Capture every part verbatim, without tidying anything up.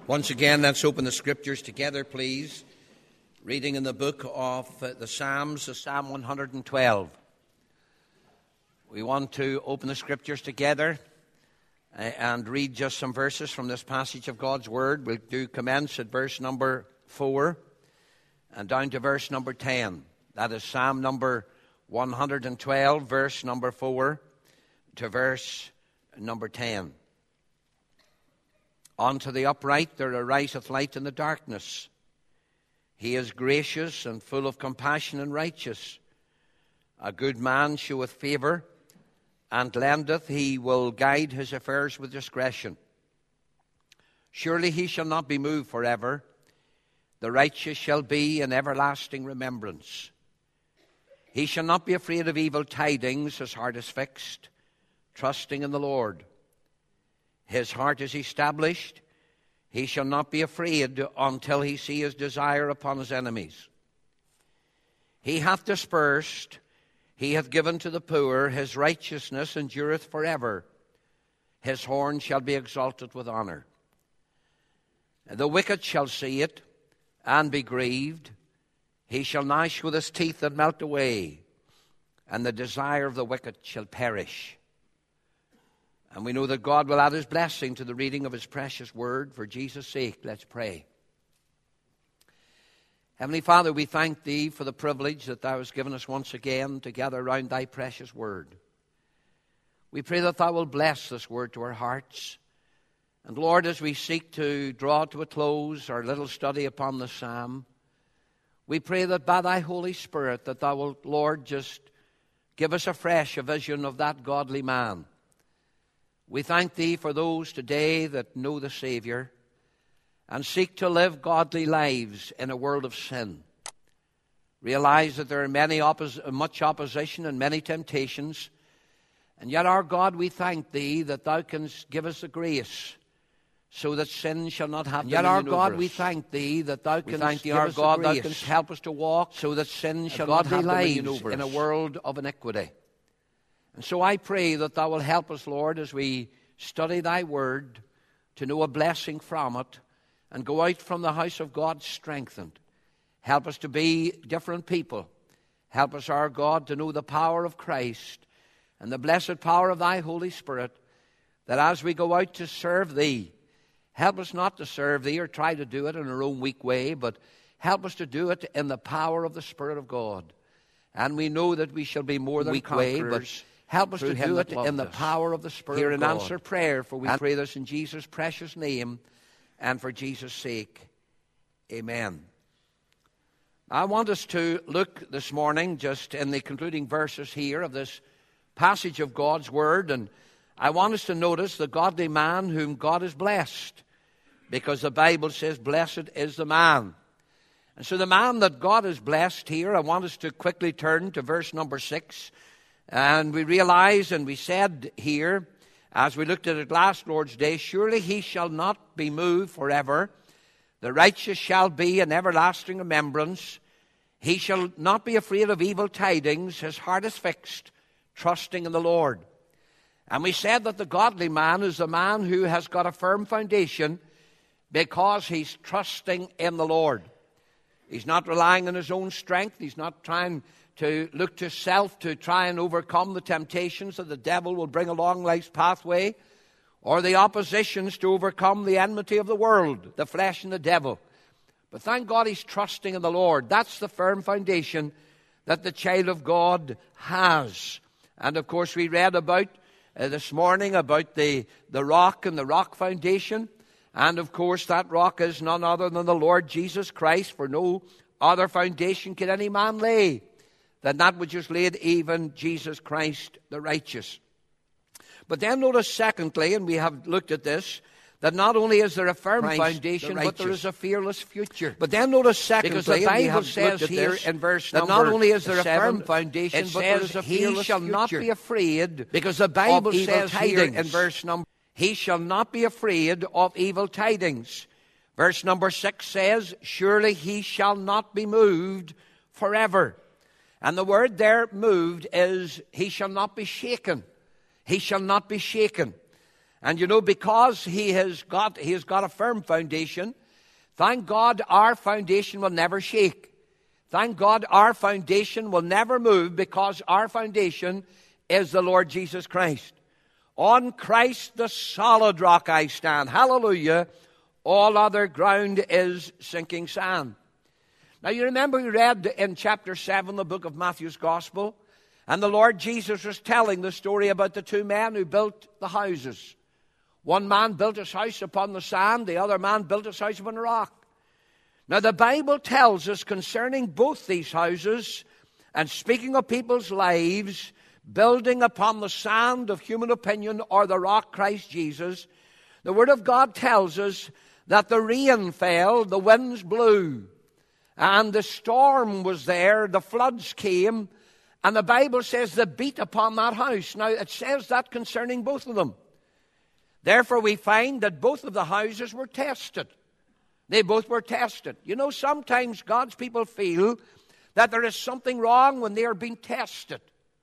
Once again, let's open the Scriptures together, please. Reading in the book of uh, the Psalms, Psalm one hundred twelve. We want to open the Scriptures together uh, and read just some verses from this passage of God's Word. We'll do commence at verse number four and down to verse number ten. That is Psalm number one hundred twelve, verse number four to verse number ten. Unto the upright there ariseth light in the darkness. He is gracious and full of compassion and righteous. A good man sheweth favour, and lendeth, he will guide his affairs with discretion. Surely he shall not be moved forever. The righteous shall be in everlasting remembrance. He shall not be afraid of evil tidings, his heart is fixed, trusting in the Lord. His heart is established. He shall not be afraid until he see his desire upon his enemies. He hath dispersed, he hath given to the poor, his righteousness endureth forever. His horn shall be exalted with honor. The wicked shall see it and be grieved. He shall gnash with his teeth and melt away, and the desire of the wicked shall perish. And we know that God will add his blessing to the reading of his precious word. For Jesus' sake, let's pray. Heavenly Father, we thank thee for the privilege that thou hast given us once again to gather around thy precious word. We pray that thou wilt bless this word to our hearts. And Lord, as we seek to draw to a close our little study upon the psalm, we pray that by thy Holy Spirit that thou wilt, Lord, just give us afresh a vision of that godly man. We thank thee for those today that know the Savior and seek to live godly lives in a world of sin. Realize that there are many oppos- much opposition and many temptations. And yet, our God, we thank thee that thou canst give us the grace so that sin shall not have dominion over us. Yet, our God, we thank thee that thou canst thank thee, our God, thou canst help us to walk so that sin shall not have dominion over us in a world of iniquity. And so I pray that thou wilt help us, Lord, as we study thy word, to know a blessing from it and go out from the house of God strengthened. Help us to be different people. Help us, our God, to know the power of Christ and the blessed power of thy Holy Spirit, that as we go out to serve thee, help us not to serve thee or try to do it in our own weak way, but help us to do it in the power of the Spirit of God. And we know that we shall be more than weak way, but help us to do it in the power of the Spirit of God. Hear and answer prayer, for we pray this in Jesus' precious name and for Jesus' sake. Amen. I want us to look this morning just in the concluding verses here of this passage of God's Word, and I want us to notice the godly man whom God has blessed, because the Bible says, blessed is the man. And so the man that God has blessed here, I want us to quickly turn to verse number six. And we realize, and we said here, as we looked at it last Lord's Day, surely he shall not be moved forever. The righteous shall be in everlasting remembrance. He shall not be afraid of evil tidings. His heart is fixed, trusting in the Lord. And we said that the godly man is the man who has got a firm foundation because he's trusting in the Lord. He's not relying on his own strength. He's not trying to look to self to try and overcome the temptations that the devil will bring along life's pathway, or the oppositions to overcome the enmity of the world, the flesh and the devil. But thank God he's trusting in the Lord. That's the firm foundation that the child of God has. And of course we read about uh, this morning about the, the rock and the rock foundation. And of course that rock is none other than the Lord Jesus Christ, for no other foundation can any man lay than that which is laid, even Jesus Christ the righteous. But then notice secondly, and we have looked at this, that not only is there a firm Christ foundation, the but there is a fearless future. But then notice secondly, because the Bible says here in verse that not only is there a firm foundation, but there is a fearless he shall future. Not be afraid, because the Bible says here in verse number, he shall not be afraid of evil tidings. Verse number six says, surely he shall not be moved forever. And the word there, moved, is he shall not be shaken. He shall not be shaken. And you know, because he has got, he has got a firm foundation, thank God our foundation will never shake. Thank God our foundation will never move, because our foundation is the Lord Jesus Christ. On Christ the solid rock I stand. Hallelujah. All other ground is sinking sand. Now you remember we read in chapter seven, the book of Matthew's Gospel, and the Lord Jesus was telling the story about the two men who built the houses. One man built his house upon the sand, the other man built his house upon the rock. Now the Bible tells us concerning both these houses, and speaking of people's lives, building upon the sand of human opinion or the rock Christ Jesus, the Word of God tells us that the rain fell, the winds blew, and the storm was there, the floods came, and the Bible says they beat upon that house. Now it says that concerning both of them. Therefore we find that both of the houses were tested. They both were tested. You know, sometimes God's people feel that there is something wrong when they are being tested.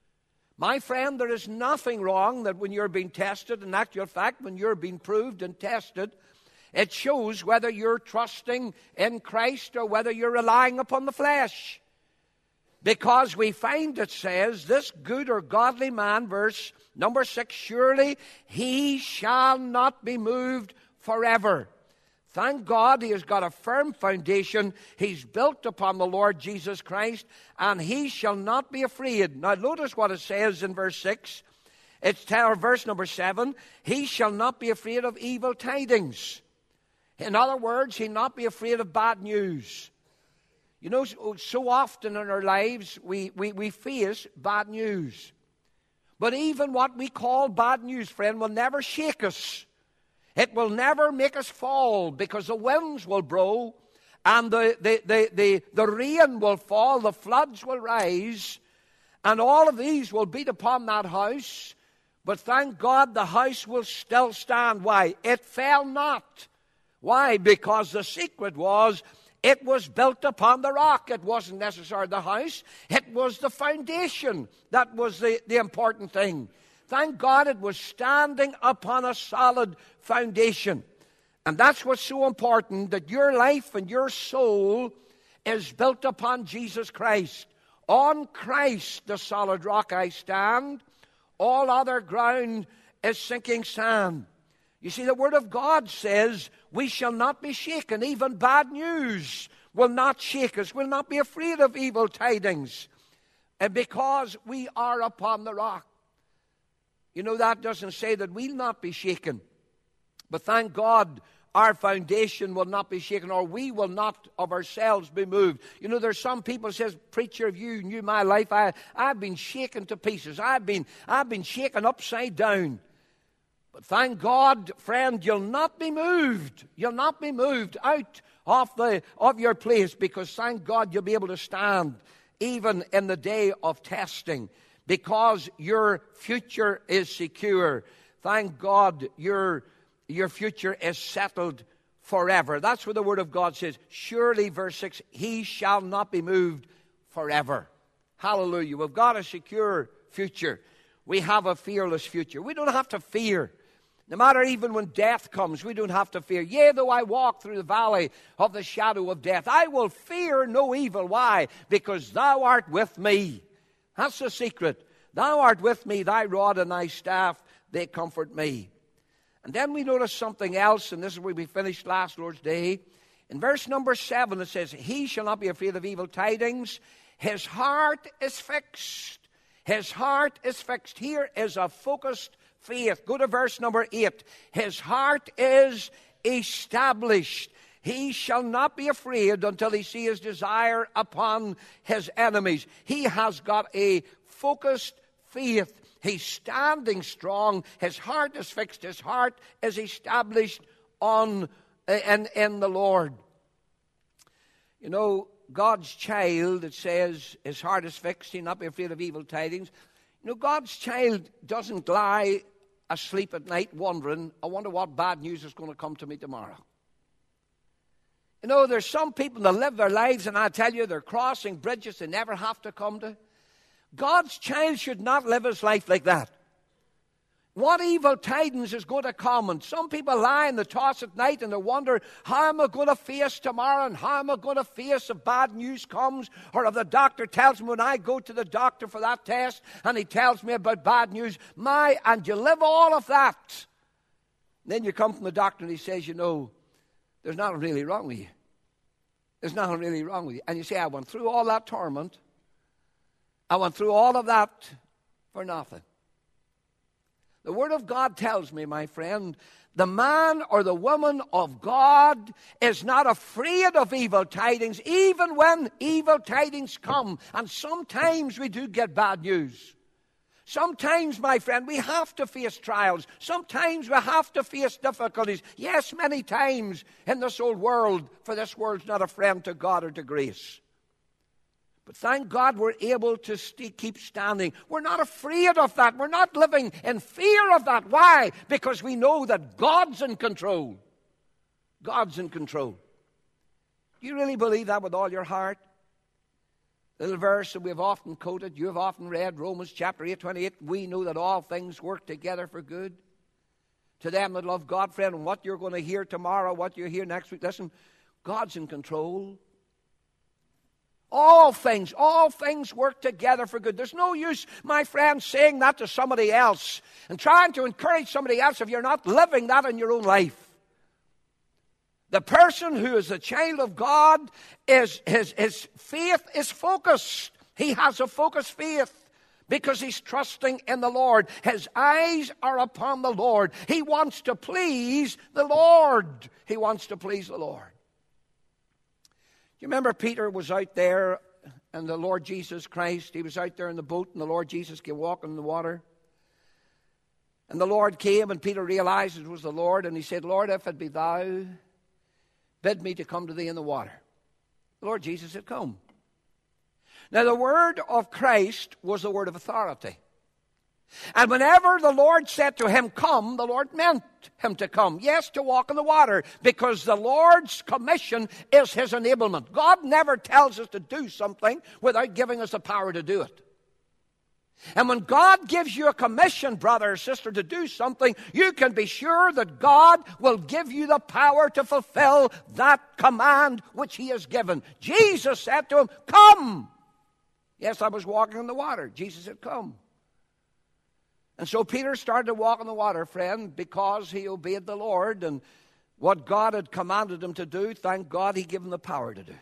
My friend, there is nothing wrong that when you're being tested. In actual fact, when you're being proved and tested, it shows whether you're trusting in Christ or whether you're relying upon the flesh. Because we find it says, this good or godly man, verse number six, surely he shall not be moved forever. Thank God he has got a firm foundation. He's built upon the Lord Jesus Christ, and he shall not be afraid. Now notice what it says in verse six. It's tell, verse number seven, he shall not be afraid of evil tidings. In other words, he'll not be afraid of bad news. You know, so often in our lives, we, we, we face bad news. But even what we call bad news, friend, will never shake us. It will never make us fall, because the winds will blow, and the, the, the, the, the rain will fall, the floods will rise, and all of these will beat upon that house. But thank God the house will still stand. Why? It fell not. Why? Because the secret was, it was built upon the rock. It wasn't necessarily the house. It was the foundation that was the, the important thing. Thank God it was standing upon a solid foundation. And that's what's so important, that your life and your soul is built upon Jesus Christ. On Christ, the solid rock I stand. All other ground is sinking sand. You see, the Word of God says we shall not be shaken. Even bad news will not shake us. We'll not be afraid of evil tidings, and because we are upon the rock. You know, that doesn't say that we'll not be shaken. But thank God our foundation will not be shaken, or we will not of ourselves be moved. You know, there's some people who says, preacher, if you knew my life, I, I've been shaken to pieces. I've been, I've been shaken upside down. But thank God, friend, you'll not be moved. You'll not be moved out of, the, of your place, because thank God you'll be able to stand even in the day of testing, because your future is secure. Thank God your, your future is settled forever. That's what the Word of God says. Surely, verse six, he shall not be moved forever. Hallelujah. We've got a secure future. We have a fearless future. We don't have to fear. No matter even when death comes, we don't have to fear. Yea, though I walk through the valley of the shadow of death, I will fear no evil. Why? Because thou art with me. That's the secret. Thou art with me, thy rod and thy staff, they comfort me. And then we notice something else, and this is where we finished last Lord's Day. In verse number seven, it says, he shall not be afraid of evil tidings. His heart is fixed. His heart is fixed. Here is a focused faith. Go to verse number eight. His heart is established. He shall not be afraid until he see his desire upon his enemies. He has got a focused faith. He's standing strong. His heart is fixed. His heart is established on in, in the Lord. You know, God's child, it says, his heart is fixed. He'll not be afraid of evil tidings. You know, God's child doesn't lie asleep at night wondering, I wonder what bad news is going to come to me tomorrow. You know, there's some people that live their lives, and I tell you, they're crossing bridges they never have to come to. God's child should not live his life like that. what evil tidings is going to come. And some people lie in the toss at night and they wonder, how am I going to face tomorrow, and how am I going to face if bad news comes, or if the doctor tells me when I go to the doctor for that test and he tells me about bad news. My, and you live all of that. Then you come from the doctor and he says, you know, there's nothing really wrong with you. There's nothing really wrong with you. And you say, I went through all that torment. I went through all of that for nothing. The Word of God tells me, my friend, the man or the woman of God is not afraid of evil tidings, even when evil tidings come. And sometimes we do get bad news. Sometimes, my friend, we have to face trials. Sometimes we have to face difficulties. Yes, many times in this old world, for this world's not a friend to God or to grace. But thank God we're able to st- keep standing. We're not afraid of that. We're not living in fear of that. Why? Because we know that God's in control. God's in control. Do you really believe that with all your heart? The little verse that we've often quoted, you have often read, Romans chapter eight, twenty-eight. We know that all things work together for good to them that love God, friend. And what you're going to hear tomorrow, what you hear next week, listen, God's in control. All things, all things work together for good. There's no use, my friend, saying that to somebody else and trying to encourage somebody else if you're not living that in your own life. The person who is a child of God, is his, his faith is focused. He has a focused faith because he's trusting in the Lord. His eyes are upon the Lord. He wants to please the Lord. He wants to please the Lord. You remember Peter was out there and the Lord Jesus Christ, he was out there in the boat and the Lord Jesus came walking in the water. And the Lord came and Peter realized it was the Lord and he said, Lord, if it be thou, bid me to come to thee in the water. The Lord Jesus said, come. Now the word of Christ was the word of authority. And whenever the Lord said to him, come, the Lord meant him to come. Yes, to walk in the water, because the Lord's commission is his enablement. God never tells us to do something without giving us the power to do it. And when God gives you a commission, brother or sister, to do something, you can be sure that God will give you the power to fulfill that command which he has given. Jesus said to him, come. Yes, I was walking in the water. Jesus said, come. And so Peter started to walk on the water, friend, because he obeyed the Lord. And what God had commanded him to do, thank God he gave him the power to do.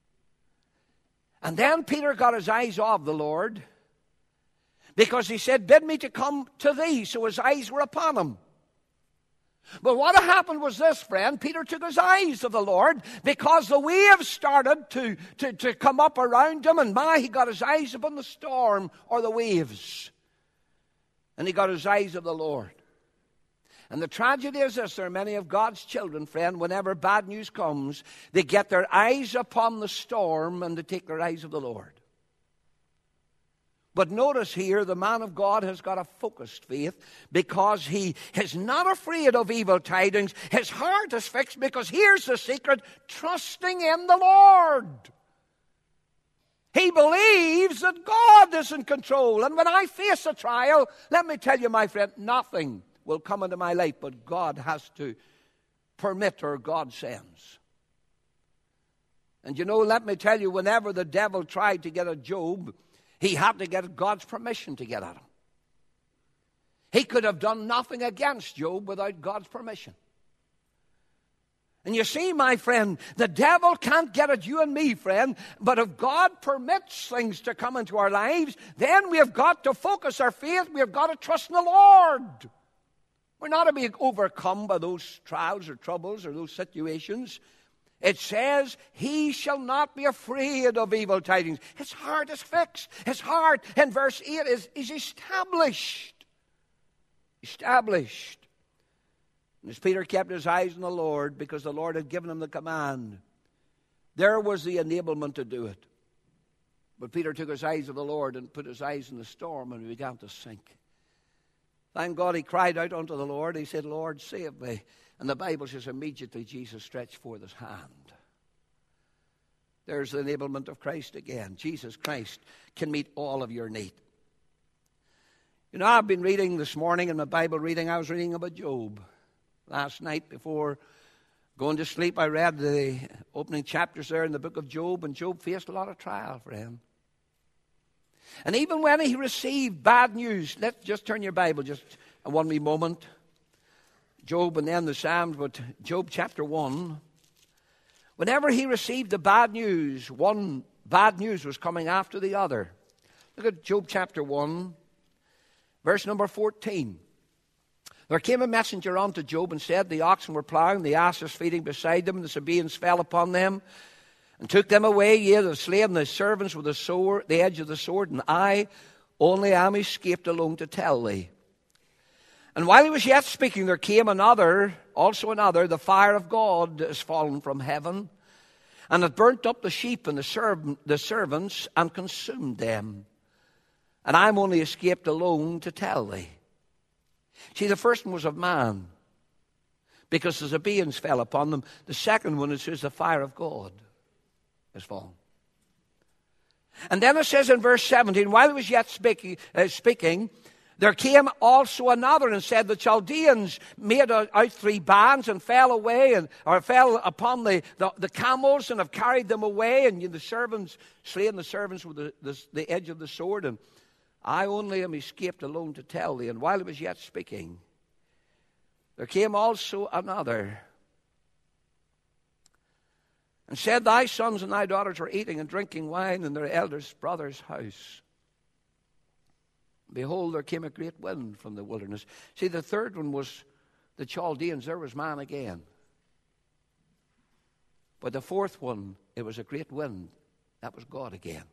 And then Peter got his eyes off the Lord, because he said, bid me to come to thee. So his eyes were upon him. But what had happened was this, friend. Peter took his eyes of the Lord, because the waves started to, to, to come up around him. And my, he got his eyes upon the storm or the waves. And he got his eyes of the Lord. And the tragedy is this, there are many of God's children, friend, whenever bad news comes, they get their eyes upon the storm and they take their eyes of the Lord. But notice here, the man of God has got a focused faith, because he is not afraid of evil tidings. His heart is fixed, because here's the secret, trusting in the Lord. He believes that God is in control. And when I face a trial, let me tell you, my friend, nothing will come into my life but God has to permit or God sends. And you know, let me tell you, whenever the devil tried to get at Job, he had to get God's permission to get at him. He could have done nothing against Job without God's permission. And you see, my friend, the devil can't get at you and me, friend. But if God permits things to come into our lives, then we have got to focus our faith. We have got to trust in the Lord. We're not to be overcome by those trials or troubles or those situations. It says, he shall not be afraid of evil tidings. His heart is fixed. His heart, in verse eight, is, is established. Established. And as Peter kept his eyes on the Lord, because the Lord had given him the command, there was the enablement to do it. But Peter took his eyes of the Lord and put his eyes in the storm, and he began to sink. Thank God he cried out unto the Lord. He said, Lord, save me. And the Bible says immediately Jesus stretched forth his hand. There's the enablement of Christ again. Jesus Christ can meet all of your need. You know, I've been reading this morning in my Bible reading, I was reading about Job. Last night before going to sleep, I read the opening chapters there in the book of Job, and Job faced a lot of trial, friend. And even when he received bad news, let's just turn your Bible just a one wee moment. Job and then the Psalms, but Job chapter one. Whenever he received the bad news, one bad news was coming after the other. Look at Job chapter one. Verse number fourteen. There came a messenger unto Job and said, the oxen were plowing, the asses feeding beside them, and the Sabaeans fell upon them, and took them away, yea, the slain, the servants with the sword, the edge of the sword, and I only am escaped alone to tell thee. And while he was yet speaking, there came another, also another, the fire of God is fallen from heaven, and it burnt up the sheep and the, serv- the servants, and consumed them. And I'm only escaped alone to tell thee. See, the first one was of man, because the Sabaeans fell upon them. The second one, it says, the fire of God is fallen. And then it says in verse seventeen, while he was yet speaking, uh, speaking, there came also another and said, the Chaldeans made out three bands and fell away, and or fell upon the, the, the camels and have carried them away, and the servants, slain the servants with the, the, the edge of the sword, and I only am escaped alone to tell thee. And while he was yet speaking, there came also another and said, thy sons and thy daughters are eating and drinking wine in their eldest brother's house. Behold, there came a great wind from the wilderness. See, the third one was the Chaldeans. There was man again. But the fourth one, it was a great wind. That was God again.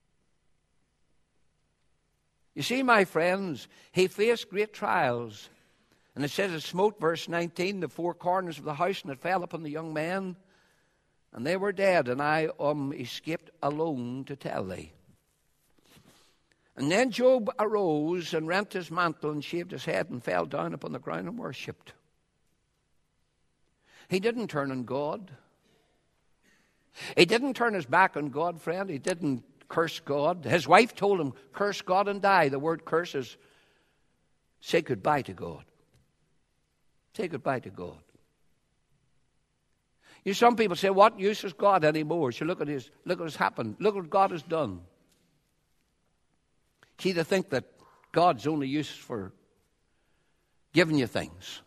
You see, my friends, he faced great trials. And it says it smote, verse nineteen, the four corners of the house, and it fell upon the young men, and they were dead, and I um escaped alone to tell thee. And then Job arose and rent his mantle and shaved his head and fell down upon the ground and worshipped. He didn't turn on God. He didn't turn his back on God, friend. He didn't curse God. His wife told him, curse God and die. The word curse is say goodbye to God. Say goodbye to God. You know, some people say, what use is God anymore? So look at his, look at what's happened. Look what God has done. See, to think that God's only use for giving you things.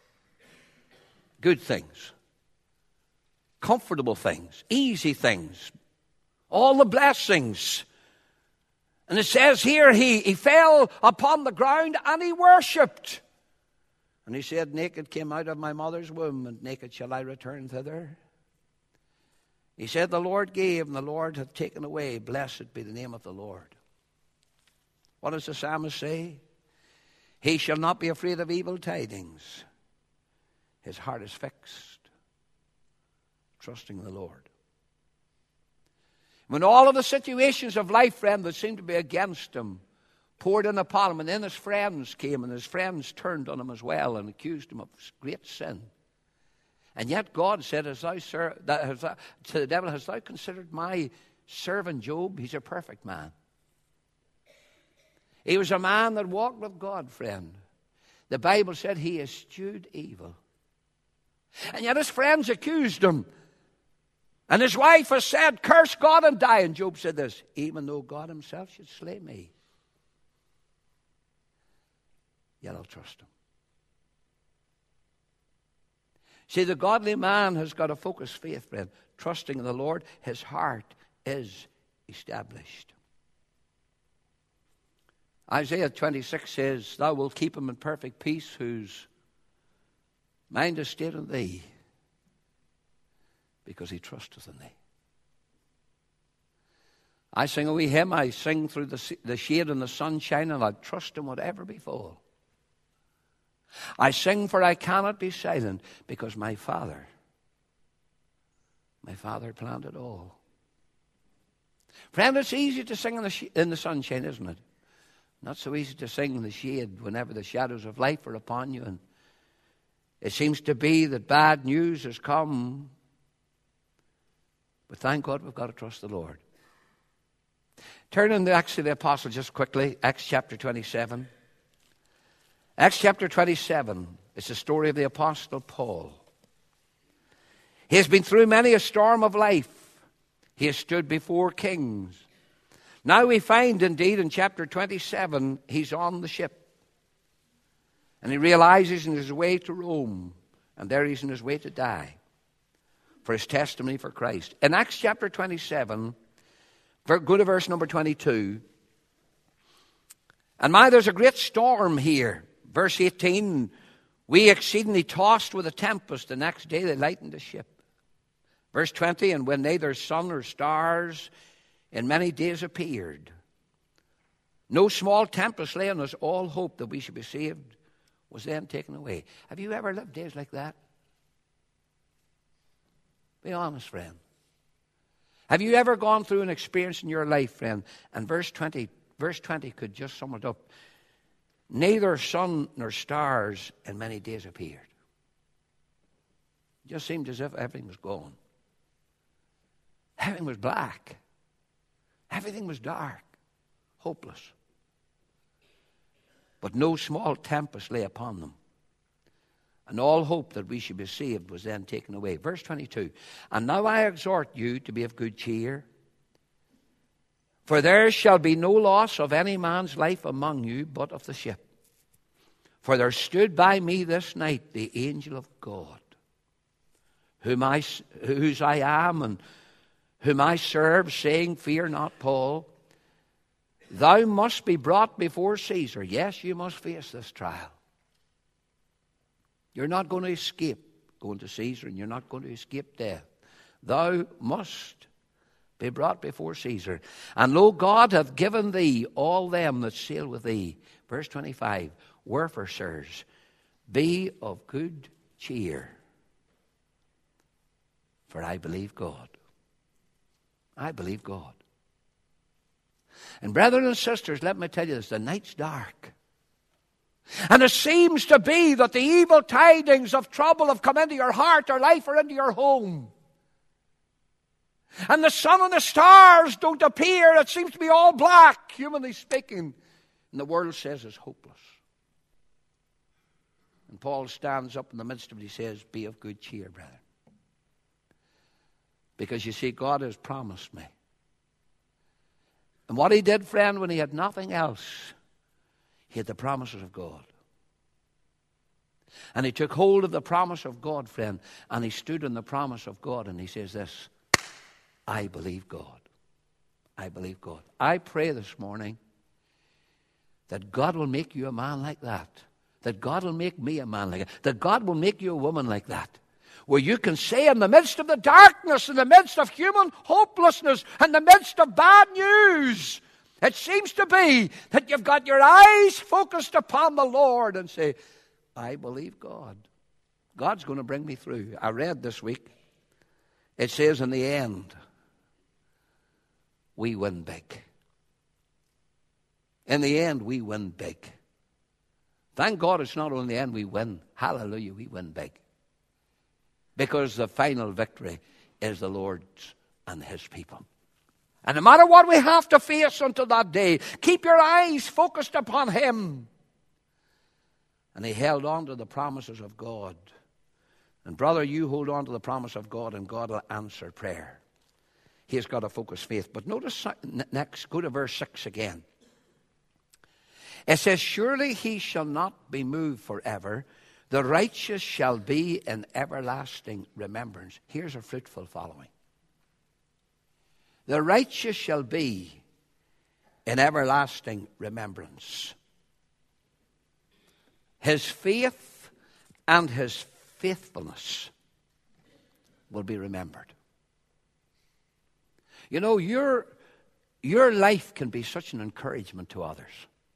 Good things. Comfortable things. Easy things. All the blessings. And it says here, he, he fell upon the ground and he worshipped. And he said, naked came out of my mother's womb, and naked shall I return thither. He said, the Lord gave, and the Lord hath taken away. Blessed be the name of the Lord. What does the psalmist say? He shall not be afraid of evil tidings. His heart is fixed, trusting the Lord. When all of the situations of life, friend, that seemed to be against him poured in upon him, and then his friends came, and his friends turned on him as well and accused him of great sin. And yet God said, as thou ser- that has thou, to the devil, hast thou considered my servant Job? He's a perfect man. He was a man that walked with God, friend. The Bible said he eschewed evil. And yet his friends accused him. And his wife has said, curse God and die. And Job said this, even though God himself should slay me, yet I'll trust him. See, the godly man has got a focused faith, friend. Trusting in the Lord, his heart is established. Isaiah twenty-six says, thou wilt keep him in perfect peace, whose mind is stayed on thee, because he trusteth in thee. I sing a wee hymn, I sing through the, the shade and the sunshine, and I trust him whatever befall. I sing, for I cannot be silent, because my Father, my Father planned it all. Friend, it's easy to sing in the, sh- in the sunshine, isn't it? Not so easy to sing in the shade whenever the shadows of life are upon you. And it seems to be that bad news has come. But thank God we've got to trust the Lord. Turn in the Acts of the Apostles just quickly. Acts chapter twenty-seven. Acts chapter twenty-seven is the story of the Apostle Paul. He has been through many a storm of life. He has stood before kings. Now we find, indeed, in chapter twenty-seven, he's on the ship. And he realizes in his way to Rome, and there he's in his way to die for his testimony for Christ. In Acts chapter twenty-seven, go to verse number twenty-two. And now there's a great storm here. Verse eighteen, we exceedingly tossed with a tempest. The next day they lightened the ship. Verse twenty, and when neither sun or stars in many days appeared, no small tempest lay on us, all hope that we should be saved was then taken away. Have you ever lived days like that? Be honest, friend. Have you ever gone through an experience in your life, friend? And verse twenty, verse twenty could just sum it up. Neither sun nor stars in many days appeared. It just seemed as if everything was gone. Everything was black. Everything was dark, hopeless. But no small tempest lay upon them. And all hope that we should be saved was then taken away. Verse twenty-two, and now I exhort you to be of good cheer, for there shall be no loss of any man's life among you, but of the ship. For there stood by me this night the angel of God, whom I, whose I am and whom I serve, saying, fear not, Paul, thou must be brought before Caesar. Yes, you must face this trial. You're not going to escape going to Caesar, and you're not going to escape death. Thou must be brought before Caesar. And lo, God hath given thee all them that sail with thee. Verse twenty-five, wherefore, sirs, be of good cheer, for I believe God. I believe God. And brethren and sisters, let me tell you this, the night's dark. And it seems to be that the evil tidings of trouble have come into your heart or life or into your home. And the sun and the stars don't appear. It seems to be all black, humanly speaking. And the world says it's hopeless. And Paul stands up in the midst of it. He says, be of good cheer, brother. Because you see, God has promised me. And what he did, friend, when he had nothing else, he had the promises of God. And he took hold of the promise of God, friend, and he stood in the promise of God, and he says this, I believe God. I believe God. I pray this morning that God will make you a man like that. That God will make me a man like that. That God will make you a woman like that. Where you can say in the midst of the darkness, in the midst of human hopelessness, in the midst of bad news, it seems to be that you've got your eyes focused upon the Lord and say, I believe God. God's going to bring me through. I read this week, it says in the end, we win big. In the end, we win big. Thank God it's not only in the end we win. Hallelujah, we win big. Because the final victory is the Lord's and his people. And no matter what we have to face until that day, keep your eyes focused upon him. And he held on to the promises of God. And brother, you hold on to the promise of God and God will answer prayer. He has got to focus faith. But notice next, go to verse six again. It says, surely he shall not be moved forever. The righteous shall be in everlasting remembrance. Here's a fruitful following. The righteous shall be in everlasting remembrance. His faith and his faithfulness will be remembered. You know, your, your life can be such an encouragement to others.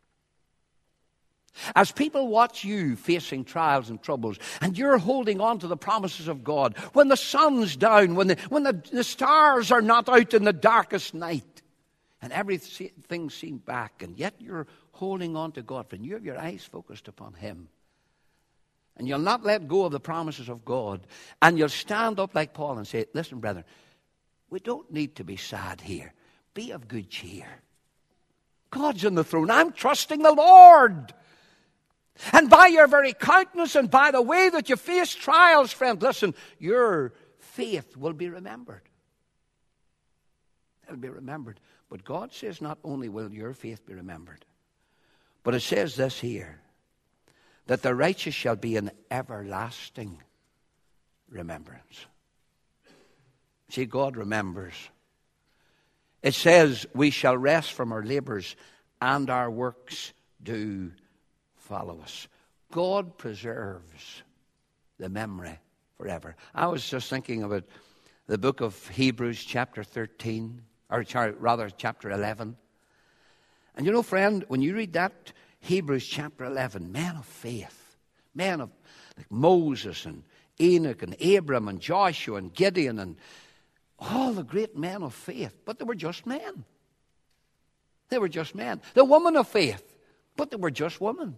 As people watch you facing trials and troubles, and you're holding on to the promises of God, when the sun's down, when the, when the, the stars are not out in the darkest night, and everything seems back, and yet you're holding on to God, and you have your eyes focused upon him. And you'll not let go of the promises of God, and you'll stand up like Paul and say, listen, brother, we don't need to be sad here. Be of good cheer. God's on the throne. I'm trusting the Lord. And by your very countenance and by the way that you face trials, friend, listen, your faith will be remembered. It'll be remembered. But God says not only will your faith be remembered, but it says this here, that the righteous shall be an everlasting remembrance. See, God remembers. It says we shall rest from our labors and our works do follow us. God preserves the memory forever. I was just thinking about the book of Hebrews chapter thirteen, or rather chapter eleven. And you know, friend, when you read that, Hebrews chapter eleven, men of faith, men of like Moses and Enoch and Abram and Joshua and Gideon and all the great men of faith, but they were just men. They were just men. The women of faith, but they were just women.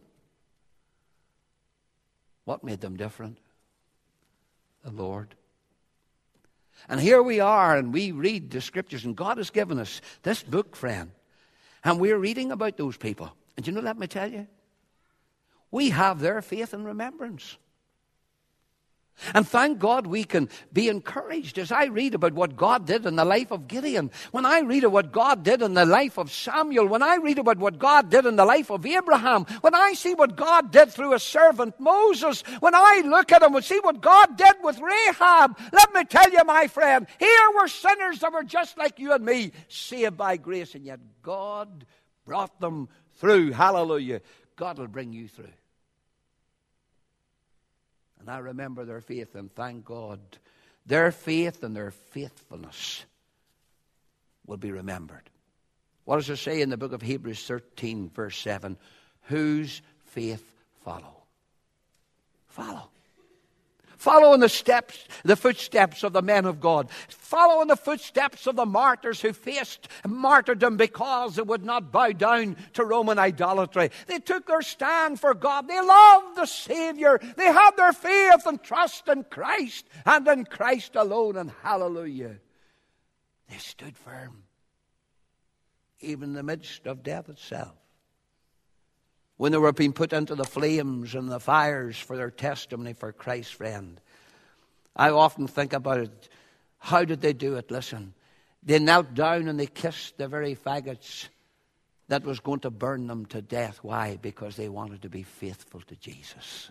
What made them different? The Lord. And here we are, and we read the scriptures, and God has given us this book, friend. And we're reading about those people. And you know, let me tell you, we have their faith and remembrance. And thank God we can be encouraged as I read about what God did in the life of Gideon. When I read about what God did in the life of Samuel. When I read about what God did in the life of Abraham. When I see what God did through his servant Moses. When I look at him and see what God did with Rahab. Let me tell you, my friend, here were sinners that were just like you and me, saved by grace. And yet God brought them through. Hallelujah. God will bring you through. And I remember their faith, and thank God, their faith and their faithfulness will be remembered. What does it say in the book of Hebrews thirteen, verse seven? Whose faith follow? Follow. Follow in the steps, the footsteps of the men of God. Follow in the footsteps of the martyrs who faced martyrdom because they would not bow down to Roman idolatry. They took their stand for God. They loved the Savior. They had their faith and trust in Christ and in Christ alone. And hallelujah, they stood firm, even in the midst of death itself. When they were being put into the flames and the fires for their testimony for Christ, friend. I often think about it. How did they do it? Listen, they knelt down and they kissed the very faggots that was going to burn them to death. Why? Because they wanted to be faithful to Jesus.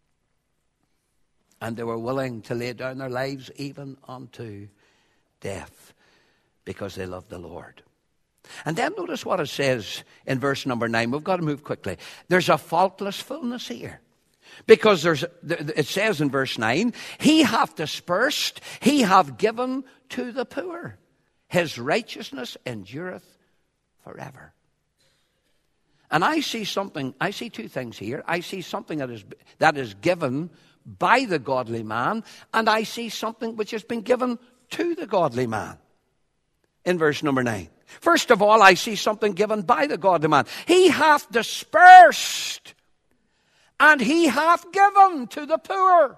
And they were willing to lay down their lives even unto death because they loved the Lord. And then notice what it says in verse number nine. We've got to move quickly. There's a faultless fullness here. Because there's, it says in verse nine, he hath dispersed, he hath given to the poor. His righteousness endureth forever. And I see something, I see two things here. I see something that is, that is given by the godly man, and I see something which has been given to the godly man. In verse number nine. First of all, I see something given by the godly man. He hath dispersed, and he hath given to the poor.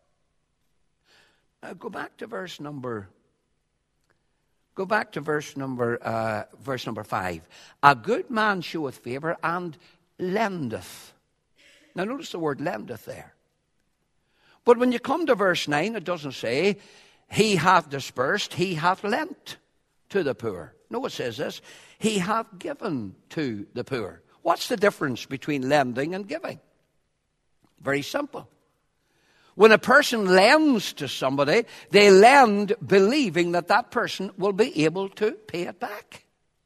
Now go back to verse number. Go back to verse number. Uh, verse number five. A good man showeth favor and lendeth. Now notice the word lendeth there. But when you come to verse nine, it doesn't say he hath dispersed, he hath lent to the poor. No, it says this, he hath given to the poor. What's the difference between lending and giving? Very simple. When a person lends to somebody, they lend believing that that person will be able to pay it back.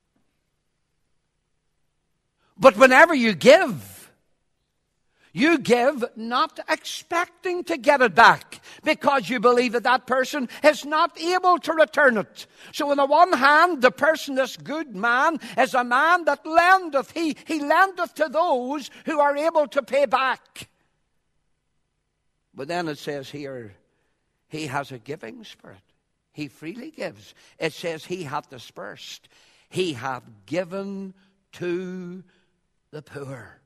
But whenever you give, you give not expecting to get it back because you believe that that person is not able to return it. So on the one hand, the person, this good man, is a man that lendeth. He, he lendeth to those who are able to pay back. But then it says here, he has a giving spirit. He freely gives. It says he hath dispersed. He hath given to the poor.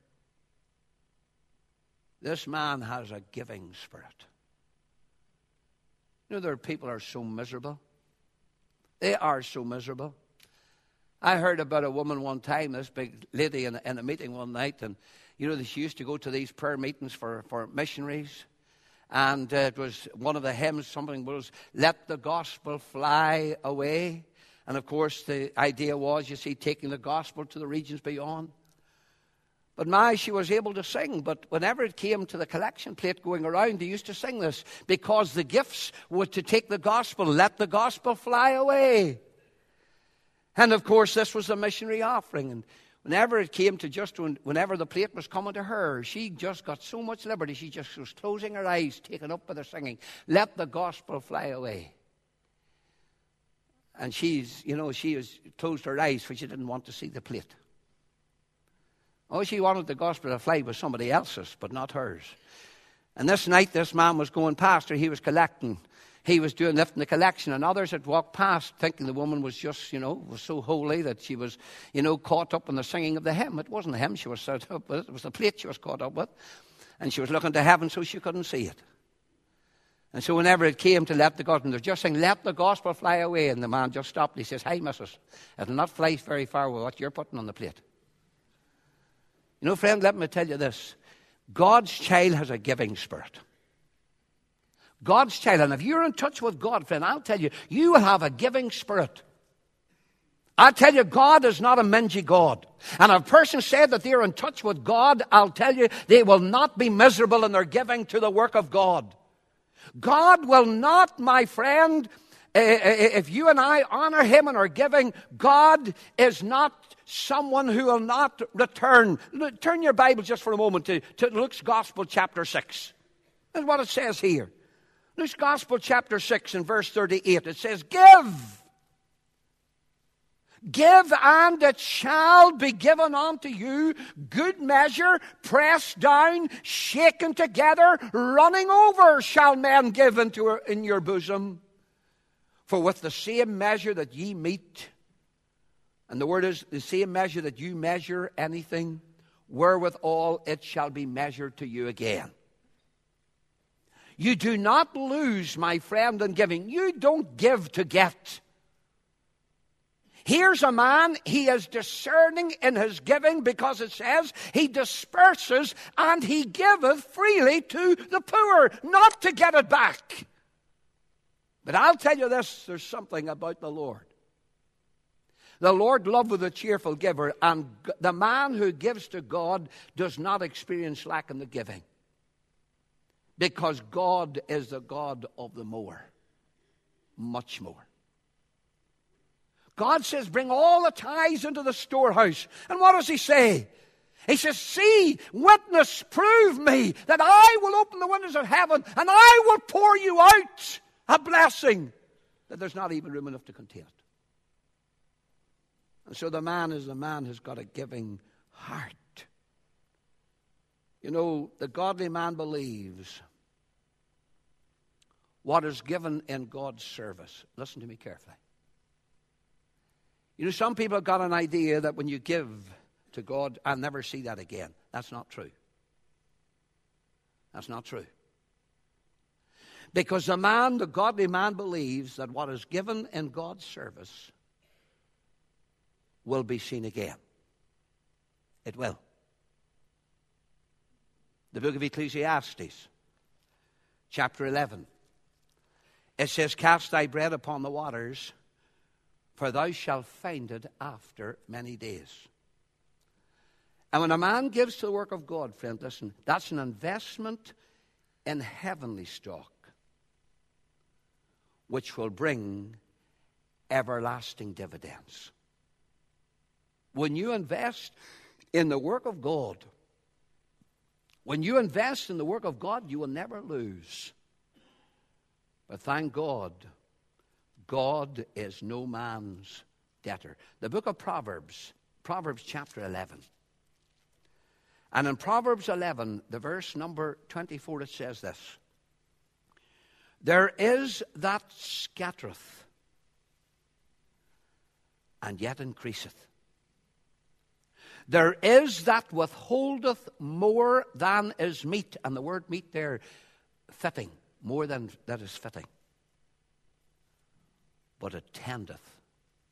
This man has a giving spirit. You know, there are people who are so miserable. They are so miserable. I heard about a woman one time, this big lady in a, in a meeting one night, and You know, she used to go to these prayer meetings for, for missionaries. And uh, it was one of the hymns, something was, let the gospel fly away. And of course, the idea was, you see, taking the gospel to the regions beyond. But my, she was able to sing. But whenever it came to the collection plate going around, they used to sing this. Because the gifts were to take the gospel, let the gospel fly away. And of course, this was a missionary offering. And whenever it came to just, when, whenever the plate was coming to her, she just got so much liberty. She just was closing her eyes, taken up by the singing. Let the gospel fly away. And she's, you know, she has closed her eyes for she didn't want to see the plate. Oh, she wanted the gospel to fly with somebody else's, but not hers. And this night, this man was going past her. He was collecting. He was doing, lifting the collection. And others had walked past thinking the woman was just, you know, was so holy that she was, you know, caught up in the singing of the hymn. It wasn't the hymn she was caught up with. It was the plate she was caught up with. And she was looking to heaven so she couldn't see it. And so whenever it came to let the gospel, they're just saying, let the gospel fly away. And the man just stopped. He says, hey, missus, it'll not fly very far with what you're putting on the plate. You know, friend, let me tell you this. God's child has a giving spirit. God's child, and if you're in touch with God, friend, I'll tell you, you have a giving spirit. I'll tell you, God is not a mingy God. And if a person said that they're in touch with God, I'll tell you, they will not be miserable in their giving to the work of God. God will not, my friend, if you and I honor him in our giving, God is not someone who will not return. Turn your Bible just for a moment to, to Luke's Gospel chapter six. That's what it says here. Luke's Gospel chapter six and verse thirty-eight. It says, give. Give and it shall be given unto you, good measure, pressed down, shaken together, running over shall men give into in your bosom. For with the same measure that ye meet, and the word is the same measure that you measure anything, wherewithal it shall be measured to you again. You do not lose, my friend, in giving. You don't give to get. Here's a man, he is discerning in his giving because it says he disperses and he giveth freely to the poor, not to get it back. But I'll tell you this, there's something about the Lord. The Lord loveth a cheerful giver, and the man who gives to God does not experience lack in the giving. Because God is the God of the more. Much more. God says, bring all the tithes into the storehouse. And what does he say? He says, see, witness, prove me that I will open the windows of heaven and I will pour you out a blessing that there's not even room enough to contain it. And so the man is the man who's got a giving heart. You know, the godly man believes what is given in God's service. Listen to me carefully. You know, some people have got an idea that when you give to God, I'll never see that again. That's not true. That's not true. Because the man, the godly man, believes that what is given in God's service will be seen again. It will. The book of Ecclesiastes, chapter eleven. It says, cast thy bread upon the waters, for thou shalt find it after many days. And when a man gives to the work of God, friend, listen, that's an investment in heavenly stock, which will bring everlasting dividends. When you invest in the work of God, when you invest in the work of God, you will never lose. But thank God, God is no man's debtor. The book of Proverbs, Proverbs chapter eleven. And in Proverbs eleven, the verse number twenty-four, it says this. There is that scattereth, and yet increaseth. There is that withholdeth more than is meet. And the word meet there, fitting, more than that is fitting. But it tendeth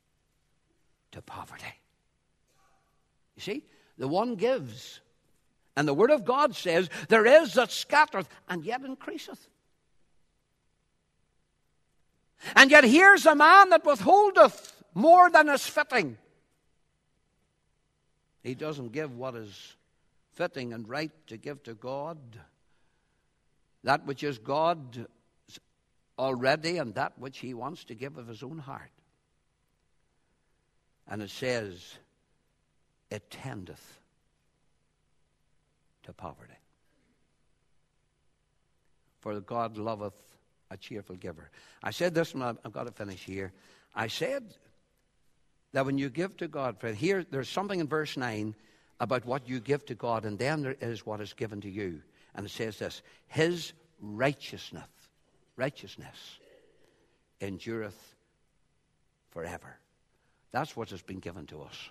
to poverty. You see, the one gives, And the Word of God says, there is that scattereth, and yet increaseth. And yet here's a man that withholdeth more than is fitting. He doesn't give what is fitting and right to give to God. That which is God's already, and that which he wants to give of his own heart. And it says, it tendeth to poverty. For God loveth a cheerful giver. I said this, and I've got to finish here. I said that when you give to God, friend, here there's something in verse nine about what you give to God, and then there is what is given to you. And it says this, his righteousness, righteousness endureth forever. That's what has been given to us.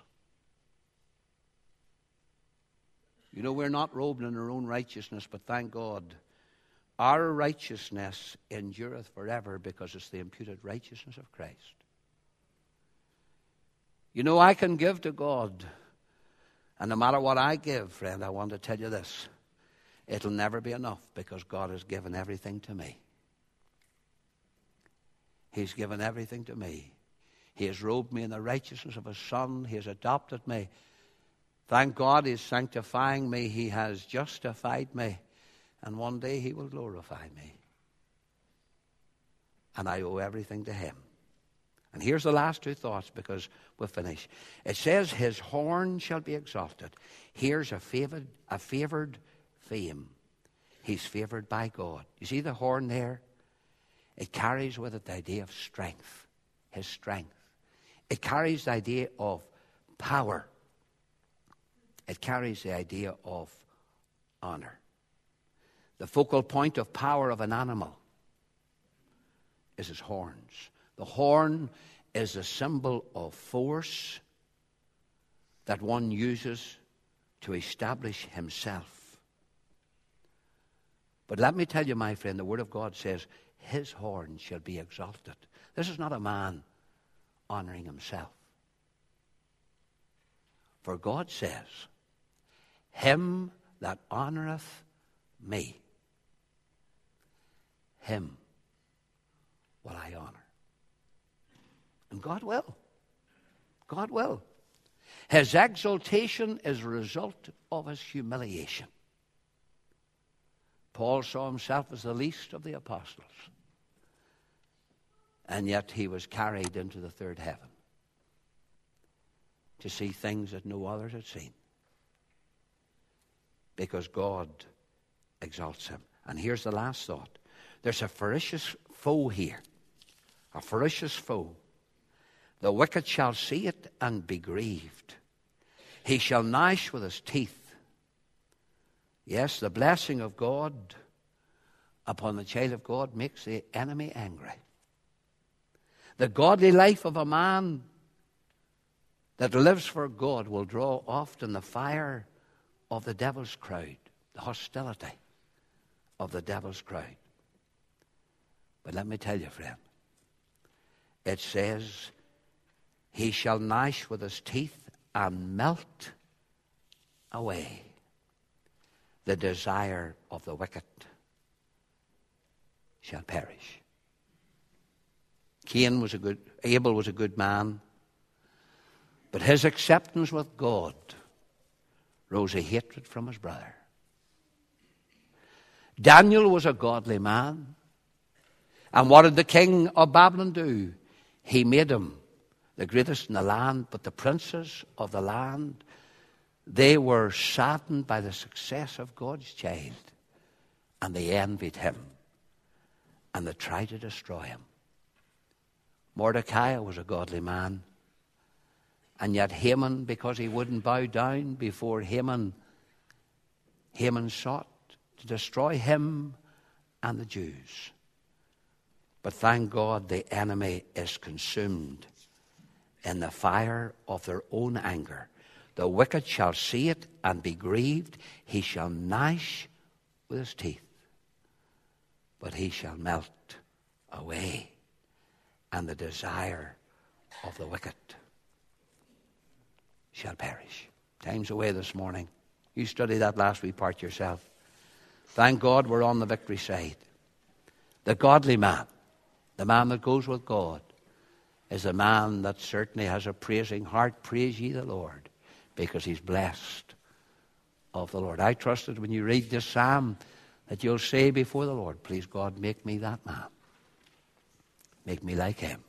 You know, we're not robed in our own righteousness, but thank God, our righteousness endureth forever because it's the imputed righteousness of Christ. You know, I can give to God, and no matter what I give, friend, I want to tell you this, it'll never be enough because God has given everything to me. He's given everything to me. He has robed me in the righteousness of his Son. He has adopted me. Thank God he's sanctifying me. He has justified me. And one day he will glorify me. And I owe everything to him. And here's the last two thoughts because we'll finish. It says his horn shall be exalted. Here's a favored, a favored fame. He's favored by God. You see the horn there? It carries with it the idea of strength. His strength. It carries the idea of power. It carries the idea of honor. The focal point of power of an animal is his horns. The horn is a symbol of force that one uses to establish himself. But let me tell you, my friend, the Word of God says, his horn shall be exalted. This is not a man honoring himself. For God says, him that honoreth me, him will I honor. And God will. God will. His exaltation is a result of his humiliation. Paul saw himself as the least of the apostles. And yet he was carried into the third heaven to see things that no others had seen. Because God exalts him. And here's the last thought. There's a ferocious foe here. A ferocious foe. The wicked shall see it and be grieved. He shall gnash with his teeth. Yes, the blessing of God upon the child of God makes the enemy angry. The godly life of a man that lives for God will draw often the fire of the devil's crowd, the hostility of the devil's crowd. But let me tell you, friend, it says, he shall gnash with his teeth and melt away the desire of the wicked shall perish. Cain was a good, Abel was a good man, but his acceptance with God rose a hatred from his brother. Daniel was a godly man, and what did the king of Babylon do? He made him the greatest in the land, but the princes of the land, they were saddened by the success of God's child, and they envied him, and they tried to destroy him. Mordecai was a godly man, and yet Haman, because he wouldn't bow down before Haman, Haman sought to destroy him and the Jews. But thank God the enemy is consumed in the fire of their own anger. The wicked shall see it and be grieved. He shall gnash with his teeth, but he shall melt away, and the desire of the wicked shall perish. Time's away this morning. You study that last wee part yourself. Thank God we're on the victory side. The godly man, the man that goes with God, is a man that certainly has a praising heart. Praise ye the Lord, because he's blessed of the Lord. I trust that when you read this psalm, that you'll say before the Lord, please God, make me that man. Make me like him.